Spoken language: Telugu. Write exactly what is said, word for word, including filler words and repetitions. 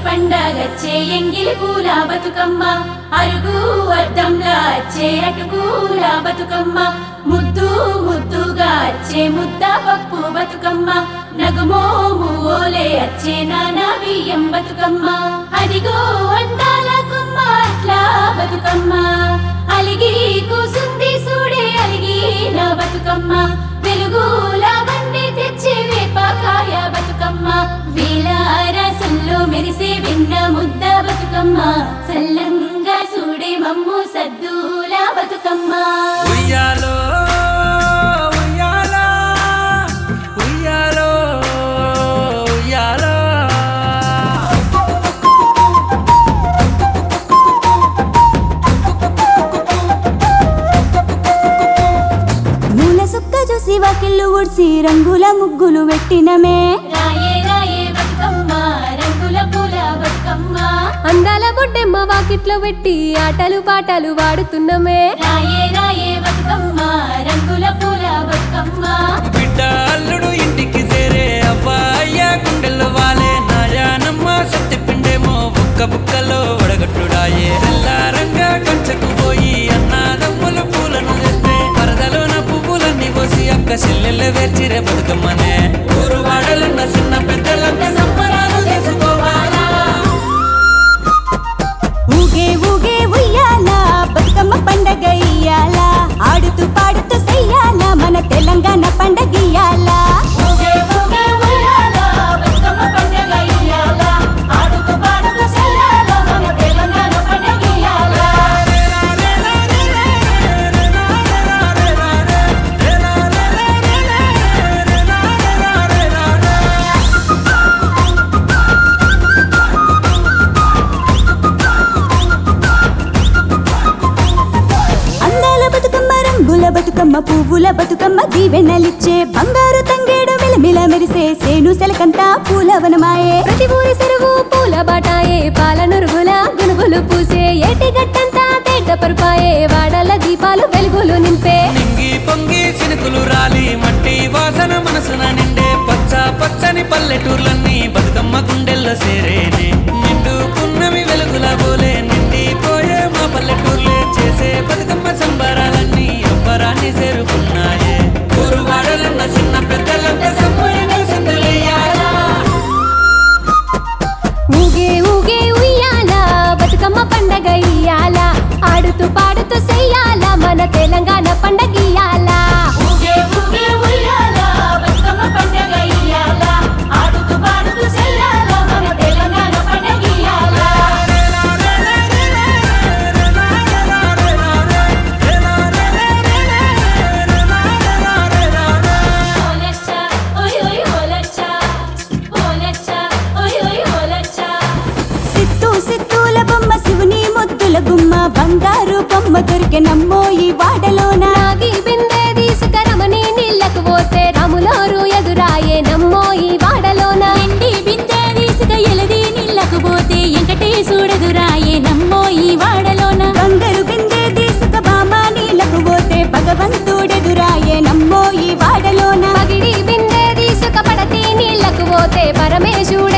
పండగచ్చే ఎంగిలి పూల బతుకమ్మ అరుగు అద్దంలా వచ్చే అటుకూల బతుకమ్మ ముద్దు ముద్దుగా వచ్చే ముద్ద పప్పు బతుకమ్మ నగుమోము ఓలే వచ్చే నానా బియ్యం బతుకమ్మ అదిగో అందాల కుమ్మ అట్లా బతుకమ్మ అలిగి కూసుంది సూడే అలిగి నా బతుకమ్మ వెలుగుల వన్నీ తెచ్చే వేపకాయ బతుకమ్మ వీలారసంలో మెరిసే వెన్న ముద్ద బతుకమ్మ సల్లంగా సూడే మమ్ము సద్దుల బతుకమ్మ ఉయ్యాలో ఉయ్యాలో ఉయ్యాలో ఉయ్యాలో మూల సుక్క చూసి వాకిళ్ళు ఊడ్చి రంగుల ముగ్గులు పెట్టినమే రాయే రాయే బతుకమ్మ రంగుల పూల బతుకమ్మ అందాల బొడ్డెమ్మ వాకిట్లో పెట్టి ఆటలు పాటలు వాడుతున్నమే రాయే రాయే బతుకమ్మ రంగుల పూల బతుకమ్మ బిడ్డ అల్లుడు ఇంటికి చేరే అవ్వయ్య గుండెల్లో వాలే నాయానమ్మ సత్తి పిండేమో ఒక్క బుక్కలో వడగట్టుడాయే తెల్లారంగా కంచకు పోయి అన్నాదమ్ములు పూలను తెస్తే వరదలోన పువ్వులన్నీ పోసి అక్క చెల్లెళ్ళ వేర్చిరే బతుకమ్మనే ఊరు వాడలున్న చిన్న పెద్దలంతా సంబరాలు చేసుకోవాలా ఊగే ఊగే ఉయ్యాల బతుకమ్మ పండగ ఇయ్యాల ఆడుతూ పాడుతూ చెయ్యాల మన తెలంగాణ పండగ ఇయ్యాల ఊగే ఊగే ఉయ్యాల బతుకమ్మ పండగ ఇయ్యాల ఆడుతూ పాడుతూ చెయ్యాల మన తెలంగాణ పండగ ఇయ్యాల అందాల బతుకమ్మ రంగుల బతుకమ్మ పువ్వుల బతుకమ్మ దీవెనలిచ్చే బంగారు తంగేడు మిలమిల మెరిసే సేను సెలకంతా పూలవనమాయే ప్రతి ఊరి చెరువు పూల బాటాయే పాల నురుగుల గునుగులు పూసే ఏటి గట్టంతా తేట పరుపాయే వాడల దీపాలు వెలుగులు నింపే నింగి పొంగి చినుకులు రాలి మట్టి వాసన మనసున నిండే పచ్చ పచ్చని పల్లెటూర్లన్నీ బతుకమ్మ గుండెల్లో సేరేనే నిండుకున్నవి వెలుగుల పోలే నిండిపోయే మా పల్లెటూర్లే చేసే బతుకమ్మ సంబరాలన్నీ అంబరాన్ని చేరుకున్నాయే ఊరు వాడలున్న చిన్న పెద్దలంతా సంబైన సింధులయ్యాలా ఊగే ఊగే ఉయ్యాల బతుకమ్మ పండగ ఇయ్యాల ఆడుతూ పాడుతూ చెయ్యాల మన తెలంగాణ పండగ ఇయ్యాల ఊగే ఊగే ఉయ్యాల బతుకమ్మ పండగ ఇయ్యాల ఆడుతూ పాడుతూ చెయ్యాల మన తెలంగాణ పండగ ఇయ్యాల ఓలచ్చా ఓయ్ ఓయ్ ఓలచ్చా ఓలచ్చా ఓయ్ ఓయ్ ఓలచ్చా సిత్తు సిత్తుల బొమ్మ శివుని ముద్దుల గుమ్మ బంగారు బొమ్మ దొరికే నమ్మో ఈ వాడలోన నాగి బిందె తీసుకరమని నీళ్ళకు పోతే రాములోరు ఎదురాయే నమ్మో ఈ వాడలోన ఎండి బిందె తీసుక ఎలది నీళ్ళకు పోతే ఎంకటేశుడెదురాయే నమ్మో ఈ వాడలోన బంగారు బిందె తీసుక బామ నీళ్ళకు పోతే భగవంతుడెదురాయే నమ్మో ఈ వాడలోన పగిడి బిందె తీసుక పడతి నీళ్ళకు పోతే పరమేశుడు